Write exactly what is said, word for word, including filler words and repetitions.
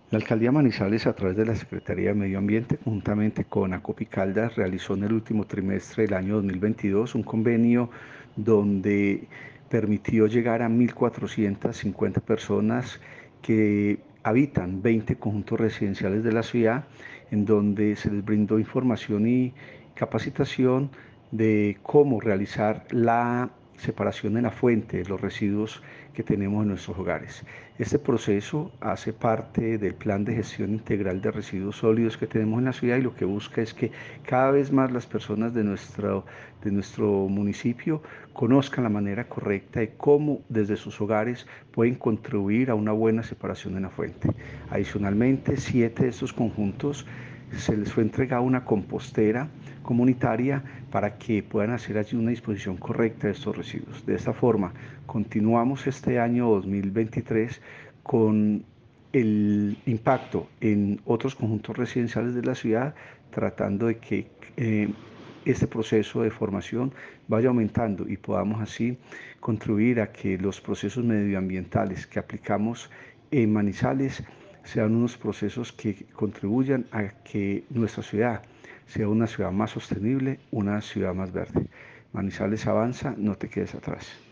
La Alcaldía Manizales, a través de la Secretaría de Medio Ambiente, conjuntamente con Acopi Caldas, realizó en el último trimestre del año dos mil veintidós un convenio donde permitió llegar a mil cuatrocientas cincuenta personas que habitan veinte conjuntos residenciales de la ciudad, en donde se les brindó información y capacitación de cómo realizar la separación en la fuente de los residuos que tenemos en nuestros hogares. Este proceso hace parte del plan de gestión integral de residuos sólidos que tenemos en la ciudad, y lo que busca es que cada vez más las personas de nuestro, de nuestro municipio conozcan la manera correcta de cómo desde sus hogares pueden contribuir a una buena separación en la fuente. Adicionalmente, siete de estos conjuntos se les fue entregada una compostera comunitaria para que puedan hacer allí una disposición correcta de estos residuos. De esta forma, continuamos este año dos mil veintitrés con el impacto en otros conjuntos residenciales de la ciudad, tratando de que eh, este proceso de formación vaya aumentando y podamos así contribuir a que los procesos medioambientales que aplicamos en Manizales sean unos procesos que contribuyan a que nuestra ciudad sea una ciudad más sostenible, una ciudad más verde. Manizales avanza, no te quedes atrás.